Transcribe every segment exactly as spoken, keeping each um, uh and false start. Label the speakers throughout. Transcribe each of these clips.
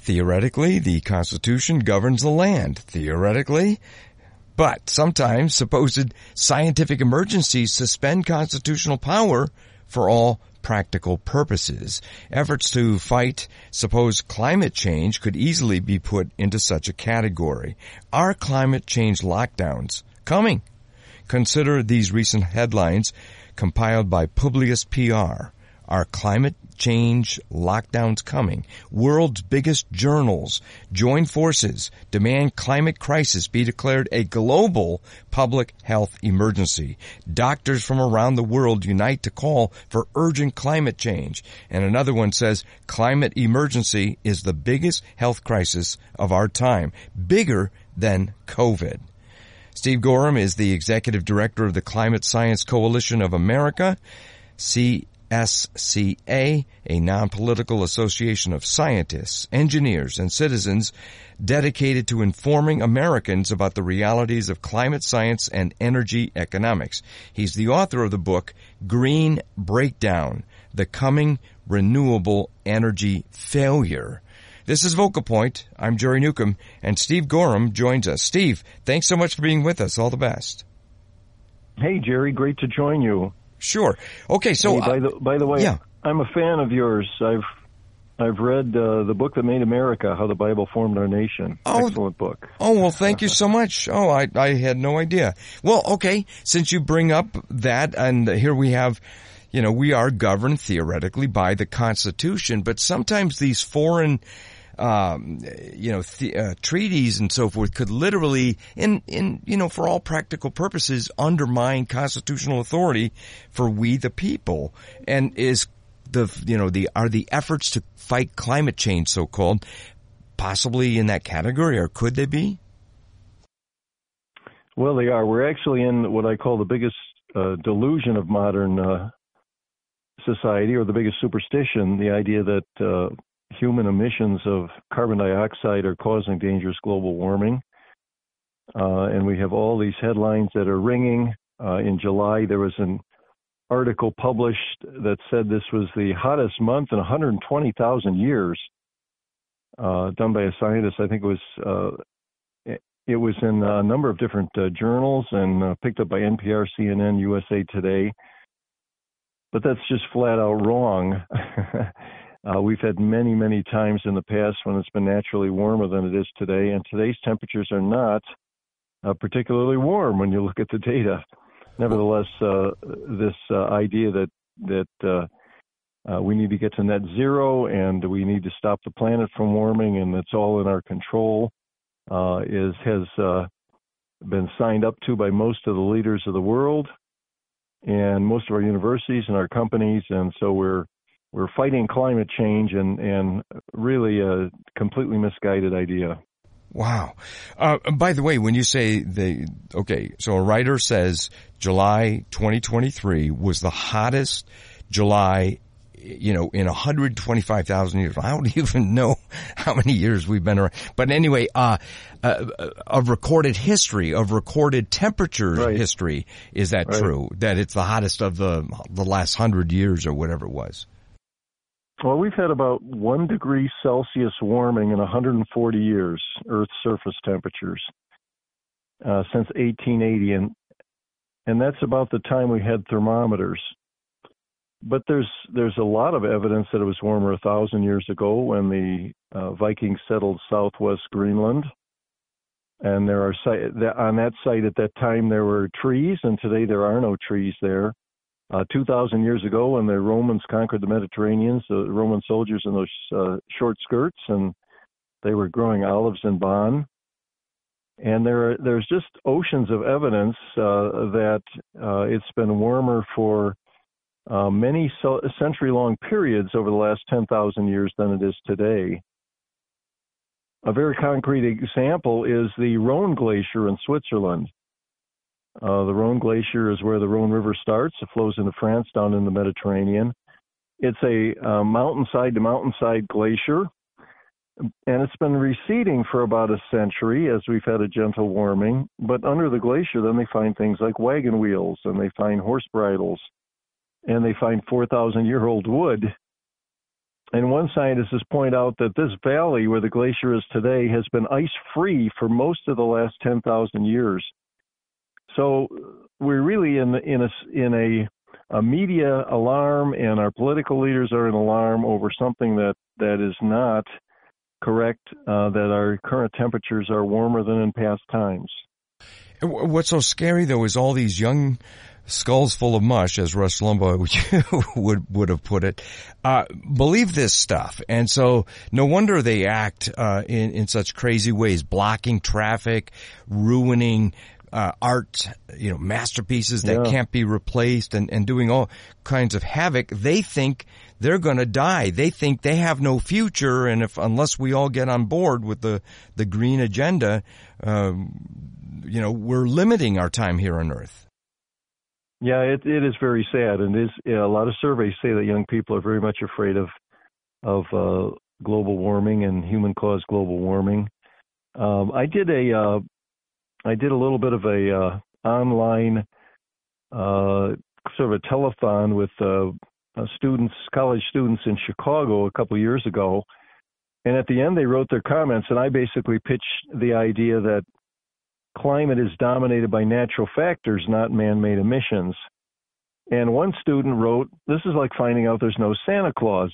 Speaker 1: Theoretically, the Constitution governs the land. Theoretically. But sometimes supposed scientific emergencies suspend constitutional power for all practical purposes. Efforts to fight supposed climate change could easily be put into such a category. Are climate change lockdowns coming? Consider these recent headlines compiled by Publius P R. Are climate change lockdowns coming? World's biggest journals join forces, demand climate crisis be declared a global public health emergency. Doctors from around the world unite to call for urgent climate change. And another one says climate emergency is the biggest health crisis of our time, bigger than COVID. Steve Gorham is the executive director of the Climate Science Coalition of America, C S C A, a non-political association of scientists, engineers, and citizens dedicated to informing Americans about the realities of climate science and energy economics. He's the author of the book, Green Breakdown, The Coming Renewable Energy Failure. This is Vocal Point. I'm Jerry Newcomb, and Steve Gorham joins us. Steve, thanks so much for being with us. All the best.
Speaker 2: Hey, Jerry, great to join you.
Speaker 1: Sure. Okay, so...
Speaker 2: Hey, by, the, by the way,
Speaker 1: yeah.
Speaker 2: I'm a fan of yours. I've I've read uh, the book that made America, How the Bible Formed Our Nation.
Speaker 1: Oh,
Speaker 2: excellent book.
Speaker 1: Oh, well, thank you so much. Oh, I, I had no idea. Well, okay, since you bring up that, and here we have, you know, we are governed theoretically by the Constitution, but sometimes these foreign... Um, you know, th- uh, treaties and so forth could literally, in, in, you know, for all practical purposes, undermine constitutional authority for we the people. And is the, you know, the, are the efforts to fight climate change, so-called, possibly in that category, or could they be?
Speaker 2: Well, they are. We're actually in what I call the biggest uh, delusion of modern uh, society, or the biggest superstition, the idea that uh, human emissions of carbon dioxide are causing dangerous global warming. Uh, and we have all these headlines that are ringing. Uh, in July, there was an article published that said this was the hottest month in one hundred twenty thousand years, uh, done by a scientist. I think it was uh, it was in a number of different uh, journals and uh, picked up by N P R, C N N, U S A Today. But that's just flat out wrong. Uh, we've had many, many times in the past when it's been naturally warmer than it is today, and today's temperatures are not uh, particularly warm when you look at the data. Nevertheless, uh, this uh, idea that that uh, uh, we need to get to net zero and we need to stop the planet from warming and it's all in our control uh, is has uh, been signed up to by most of the leaders of the world and most of our universities and our companies, and so we're We're fighting climate change and, and really a completely misguided idea.
Speaker 1: Wow. Uh, by the way, when you say the, okay, so a writer says July twenty twenty-three was the hottest July, you know, in one hundred twenty-five thousand years. I don't even know how many years we've been around. But anyway, uh, uh of recorded history, of recorded temperature
Speaker 2: right.
Speaker 1: history, is that
Speaker 2: right.
Speaker 1: true? That it's the hottest of the, the last hundred years or whatever it was?
Speaker 2: Well, we've had about one degree Celsius warming in one hundred forty years, Earth's surface temperatures, uh, since eighteen eighty, and and that's about the time we had thermometers. But there's there's a lot of evidence that it was warmer a thousand years ago when the uh, Vikings settled southwest Greenland, and there are on that site at that time there were trees, and today there are no trees there. Uh, two thousand years ago, when the Romans conquered the Mediterranean, the Roman soldiers in those uh, short skirts, and they were growing olives in Bonn. And there, are, there's just oceans of evidence uh, that uh, it's been warmer for uh, many so- century-long periods over the last ten thousand years than it is today. A very concrete example is the Rhone Glacier in Switzerland. Uh, the Rhone Glacier is where the Rhone River starts. It flows into France down in the Mediterranean. It's a uh, mountainside to mountainside glacier, and it's been receding for about a century as we've had a gentle warming. But under the glacier, then they find things like wagon wheels, and they find horse bridles, and they find four thousand year old wood. And one scientist has pointed out that this valley where the glacier is today has been ice-free for most of the last ten thousand years. So we're really in, in, a, in a, a media alarm, and our political leaders are in alarm over something that, that is not correct, uh, that our current temperatures are warmer than in past times.
Speaker 1: What's so scary, though, is all these young skulls full of mush, as Rush Limbaugh would would have put it, uh, believe this stuff. And so no wonder they act uh, in, in such crazy ways, blocking traffic, ruining uh, art, you know, masterpieces that
Speaker 2: yeah.
Speaker 1: can't be replaced, and, and doing all kinds of havoc. They think they're going to die. They think they have no future, and if unless we all get on board with the, the green agenda, um, you know, we're limiting our time here on Earth.
Speaker 2: Yeah, it, it is very sad, and it is, yeah, a lot of surveys say that young people are very much afraid of of uh, global warming and human-caused global warming. Um, I did a uh, I did a little bit of a uh, online uh, sort of a telethon with uh, uh, students, college students in Chicago a couple of years ago, and at the end they wrote their comments, and I basically pitched the idea that climate is dominated by natural factors, not man-made emissions. And one student wrote, "This is like finding out there's no Santa Claus."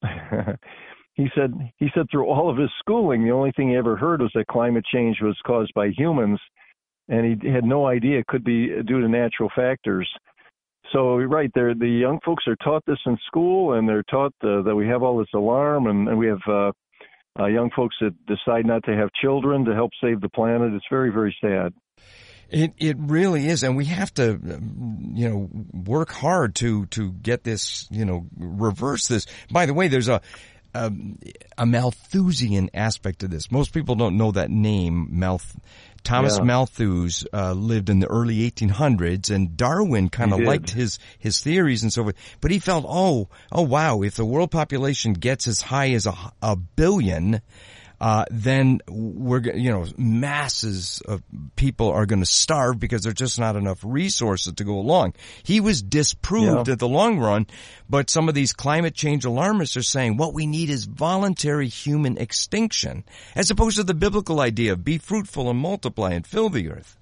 Speaker 2: he said, he said through all of his schooling, the only thing he ever heard was that climate change was caused by humans, and he had no idea it could be due to natural factors. So you're right, there, the young folks are taught this in school, and they're taught uh, that we have all this alarm, and, and we have uh, uh, young folks that decide not to have children to help save the planet. It's very, very sad.
Speaker 1: It it really is, and we have to, you know, work hard to to get this, you know, reverse this. By the way, there's a a, a Malthusian aspect to this. Most people don't know that name. Malth Thomas
Speaker 2: yeah.
Speaker 1: Malthus uh, lived in the early eighteen hundreds, and Darwin kind of liked his his theories and so forth. But he felt, oh oh wow, if the world population gets as high as a, a billion. Uh, then we're, you know, masses of people are going to starve because there's just not enough resources to go along. He was disproved
Speaker 2: yeah.
Speaker 1: at the long run, but some of these climate change alarmists are saying what we need is voluntary human extinction, as opposed to the biblical idea of be fruitful and multiply and fill the earth.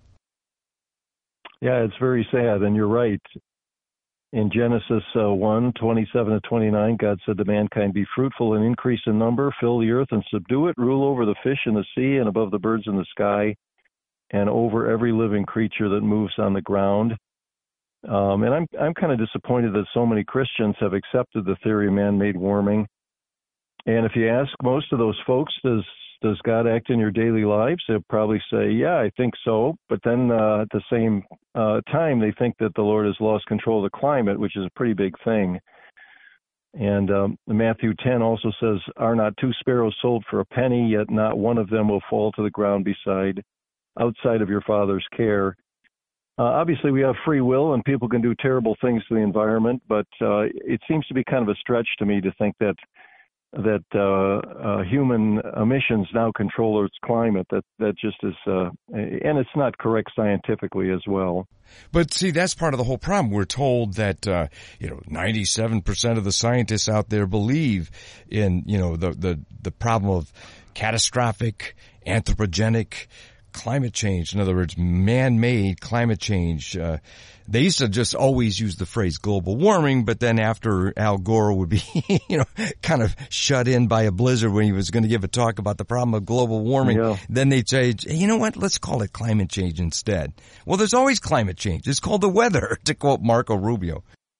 Speaker 2: Yeah, it's very sad, and you're right. In Genesis uh, one, twenty-seven to twenty-nine, God said to mankind, "Be fruitful and increase in number, fill the earth and subdue it, rule over the fish in the sea and above the birds in the sky, and over every living creature that moves on the ground." Um, and I'm I'm kind of disappointed that so many Christians have accepted the theory of man-made warming. And if you ask most of those folks, does does God act in your daily lives? They'll probably say, yeah, I think so. But then uh, at the same uh, time, they think that the Lord has lost control of the climate, which is a pretty big thing. And um, Matthew ten also says, "Are not two sparrows sold for a penny, yet not one of them will fall to the ground beside, outside of your Father's care." Uh, obviously, we have free will, and people can do terrible things to the environment, but uh, it seems to be kind of a stretch to me to think that that uh, uh, human emissions now control its climate. That that just is, uh, and it's not correct scientifically as well.
Speaker 1: But see, that's part of the whole problem. We're told that, uh, you know, ninety-seven percent of the scientists out there believe in, you know, the, the, the problem of catastrophic, anthropogenic climate change. In other words, man-made climate change. Uh, they used to just always use the phrase global warming, but then after Al Gore would be, you know, kind of shut in by a blizzard when he was going to give a talk about the problem of global warming,
Speaker 2: yeah.
Speaker 1: then they'd say, hey, you know what, let's call it climate change instead. Well, there's always climate change. It's called the weather, to quote Marco Rubio.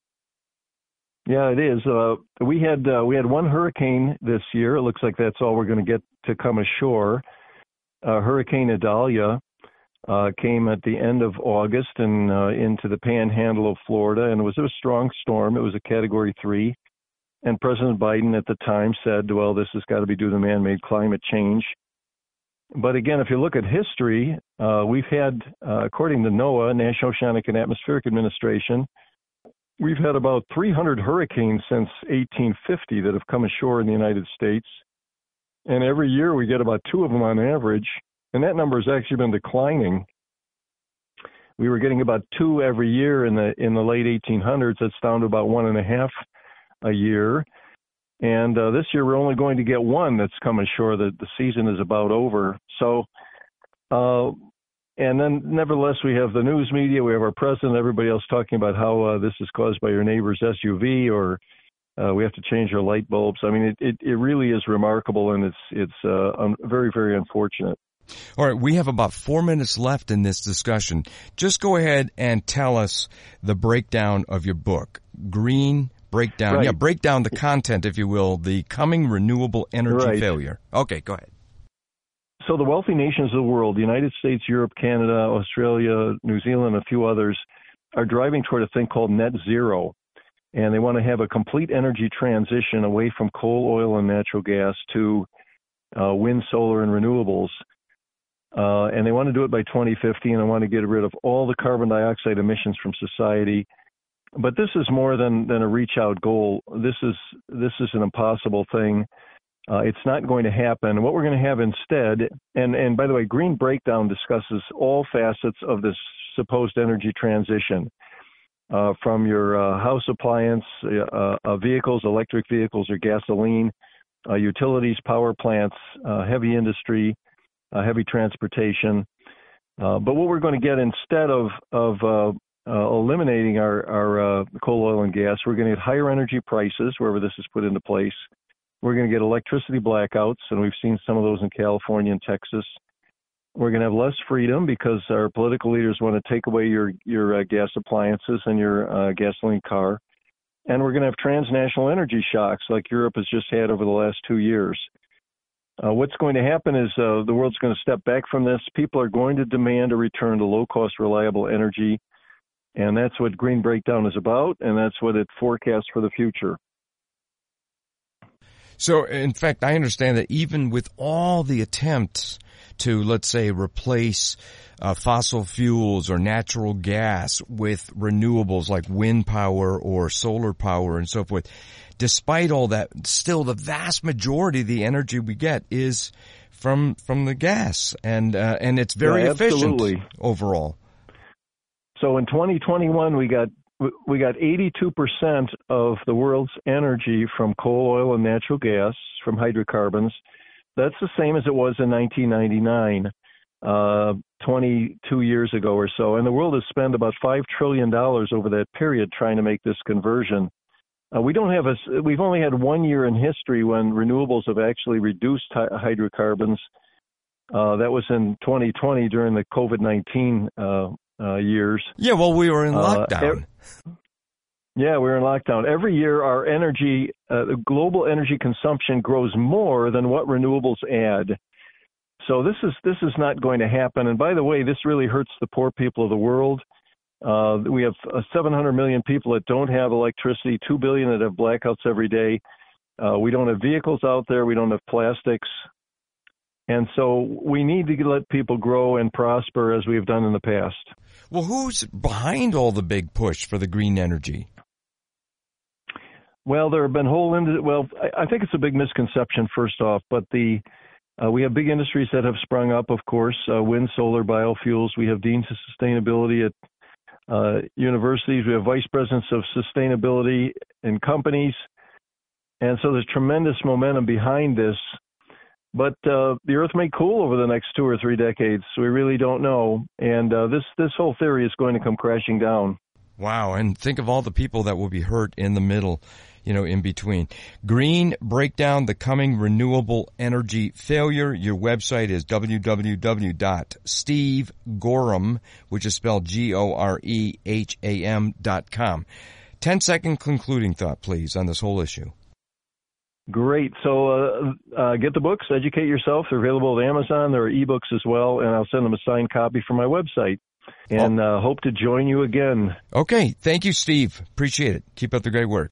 Speaker 2: Yeah, it is. Uh, we had uh, we had one hurricane this year. It looks like that's all we're going to get to come ashore. Uh, Hurricane Idalia uh, came at the end of August and uh, into the panhandle of Florida, and it was a strong storm. It was a Category three, and President Biden at the time said, well, this has got to be due to man-made climate change. But again, if you look at history, uh, we've had, uh, according to NOAA, National Oceanic and Atmospheric Administration, we've had about three hundred hurricanes since eighteen fifty that have come ashore in the United States. And every year we get about two of them on average, and that number has actually been declining. We were getting about two every year in the in the late eighteen hundreds. That's down to about one and a half a year. And uh, this year we're only going to get one that's come ashore. The, the season is about over. So, uh, and then nevertheless, we have the news media, we have our president, everybody else talking about how uh, this is caused by your neighbor's S U V, or uh, we have to change our light bulbs. I mean, it, it, it really is remarkable, and it's, it's uh, um, very, very unfortunate.
Speaker 1: All right, we have about four minutes left in this discussion. Just go ahead and tell us the breakdown of your book, Green Breakdown.
Speaker 2: Right.
Speaker 1: Yeah, break down the content, if you will, the coming renewable energy
Speaker 2: Right.
Speaker 1: failure. Okay, go ahead.
Speaker 2: So the wealthy nations of the world, the United States, Europe, Canada, Australia, New Zealand, a few others, are driving toward a thing called net zero. And they want to have a complete energy transition away from coal, oil, and natural gas to uh, wind, solar, and renewables. Uh, and they want to do it by twenty fifty, and they want to get rid of all the carbon dioxide emissions from society. But this is more than, than a reach-out goal. This is this is an impossible thing. Uh, it's not going to happen. What we're going to have instead, and, and by the way, Green Breakdown discusses all facets of this supposed energy transition, uh, from your uh, house appliance, uh, uh, vehicles, electric vehicles or gasoline, uh, utilities, power plants, uh, heavy industry, uh, heavy transportation. Uh, but what we're going to get instead of, of uh, uh, eliminating our, our uh, coal, oil, and gas, we're going to get higher energy prices wherever this is put into place. We're going to get electricity blackouts, and we've seen some of those in California and Texas. We're going to have less freedom because our political leaders want to take away your, your uh, gas appliances and your uh, gasoline car. And we're going to have transnational energy shocks like Europe has just had over the last two years. Uh, what's going to happen is uh, the world's going to step back from this. People are going to demand a return to low-cost, reliable energy, and that's what Green Breakdown is about, and that's what it forecasts for the future.
Speaker 1: So, in fact, I understand that even with all the attempts to, let's say, replace uh, fossil fuels or natural gas with renewables like wind power or solar power and so forth, despite all that, still the vast majority of the energy we get is from from the gas, and uh, and it's very
Speaker 2: yeah,
Speaker 1: efficient overall.
Speaker 2: So in twenty twenty-one, we got we got eighty-two percent of the world's energy from coal, oil, and natural gas, from hydrocarbons. That's the same as it was in nineteen ninety-nine, uh, twenty-two years ago or so. And the world has spent about five trillion dollars over that period trying to make this conversion. Uh, we don't have a, we've only had one year in history when renewables have actually reduced hy- hydrocarbons. Uh, that was in twenty twenty during the COVID nineteen uh, uh, years.
Speaker 1: Yeah, well, we were in lockdown.
Speaker 2: Uh, ev- yeah, we were in lockdown. Every year, our energy, uh, the global energy consumption grows more than what renewables add. So this is this is not going to happen. And by the way, this really hurts the poor people of the world. Uh, we have uh, seven hundred million people that don't have electricity, two billion that have blackouts every day. Uh, we don't have vehicles out there. We don't have plastics. And so we need to let people grow and prosper as we have done in the past.
Speaker 1: Well, who's behind all the big push for the green energy?
Speaker 2: Well, there have been whole ind- well, I, I think it's a big misconception, first off, but the uh, we have big industries that have sprung up, of course, uh, wind, solar, biofuels. We have deans of sustainability at uh, universities. We have vice presidents of sustainability in companies. And so there's tremendous momentum behind this. But uh, the Earth may cool over the next two or three decades. So we really don't know. And uh, this, this whole theory is going to come crashing down.
Speaker 1: Wow, and think of all the people that will be hurt in the middle, you know, in between. Green Breakdown, the coming renewable energy failure. Your website is w w w dot steve gorham, which is spelled G O R E H A M dot com. Ten second concluding thought, please, on this whole issue.
Speaker 2: Great. So uh, uh, get the books, educate yourself. They're available at Amazon. There are ebooks as well, and I'll send them a signed copy from my website. And uh, hope to join you again.
Speaker 1: Okay. Thank you, Steve. Appreciate it. Keep up the great work.